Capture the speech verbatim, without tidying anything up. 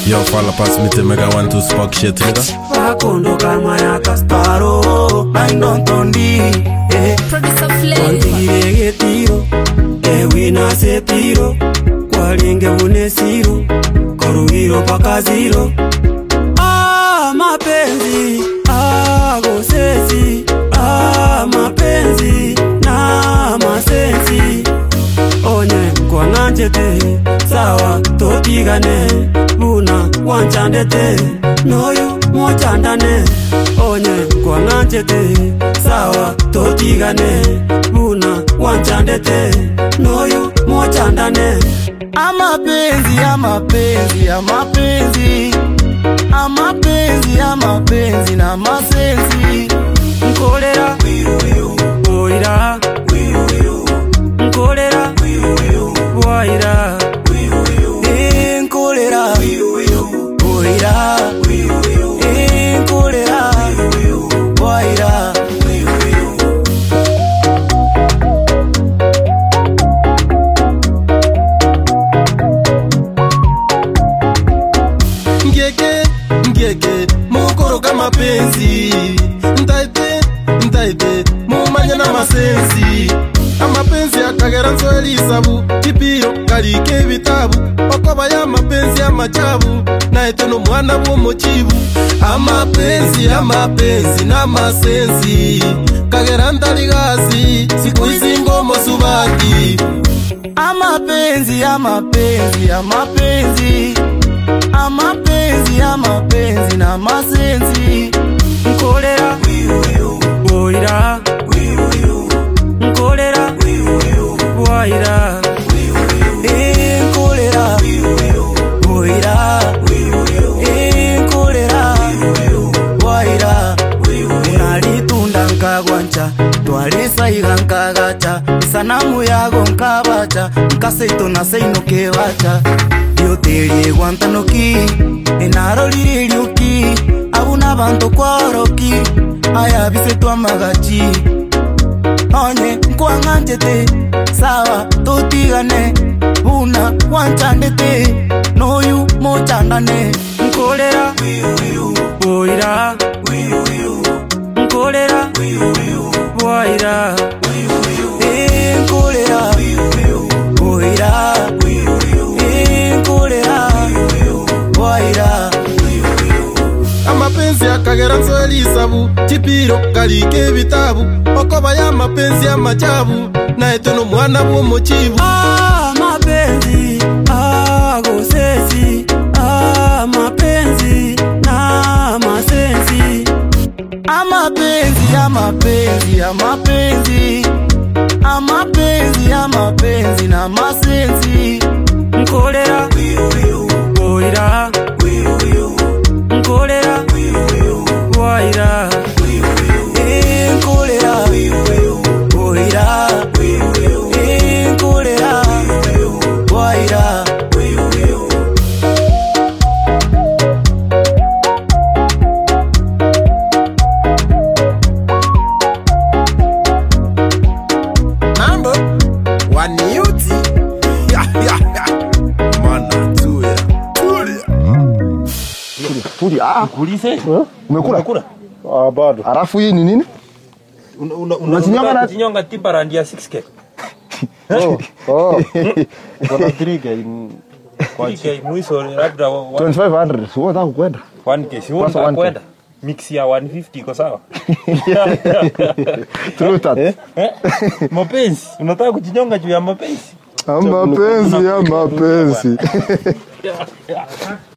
Yo, follow pass me to mega one to spark shit, nigga. Fakondo kama ya Kasparo, I don't tondi. Eh, Producer Flavor. Konti tiro, eh wina se tiro. Kwalinge une siro, koruhiro paka zero. Ah, mapenzi, ah gosesi, ah mapenzi, na masensi. Onye kwa nanjete, sawa totigane. Buna wanchandete, noyu mochandane. Onye kwa nanjete, sawa totigane. Buna wanchandete, noyu mochandane. Amapenzi, amapenzi, amapenzi, amapenzi, amapenzi na masensi. Nkolera, oira, nkolera, waira, eh nkolera, oira, eh nkolera, waira. Mukoro kama penzi Ntaipe, ntaipe Mumanya na masenzi Amapenzi akagera nzoeli isabu Kipiro, kalike vitabu Okoba ya mapenzi ya machabu Na eteno mwana womochibu Amapenzi, amapenzi na masenzi Kagera ntaligazi Siku isi ngomo subaki Amapenzi, amapenzi, amapenzi, amapenzi, amapenzi na masenzi. Nkolera, oira, nkolera, waira, eh nkolera, oira, eh nkolera, waira. Unalitunda nkagwancha, twalesa iga nkagacha. Sanamu yago nkabacha, nkaseito na seino kebacha. Yotelie guantanoki, enaro liriuki, abuna banto kworoki, aya bisetu amagachi. Onye nkwanganjete, sawa totigane, buna wanchandete, noyu mochandane. Nkolera, oira, nkolera, waira, eh nkolera, oira, eh nkolera, waira. Amapenzi akagera nzoeli isabu Kipiro, kalike vitabu Okoba ya mapenzi ya machabu Na eteno mwana womochibu Ah, mapenzi, ah gosesi, ah mapenzi, na masensi. Amapenzi, amapenzi, amapenzi, amapenzi, amapenzi na masensi. Nkolera, oira, nkolera, waira, eh nkolera, oira, eh nkolera, waira. Mambo waniuti Mana tuya Tulia Tulia. Ah, Kulise? umekula? Umekula? Ah, bado. Alafu hii ni nini? Unachinyonga na chinyonga tipa randi ya six K. Oh. Oh. Kuna three K kwa three K mwisho labda twenty-five hundred. Sio nataka kwenda. one K sio nataka kwenda. Mix ya one fifty iko sawa. True that. Eh? Mapenzi, unataka kuchinyonga juu ya mapenzi? Mapenzi ya mapenzi.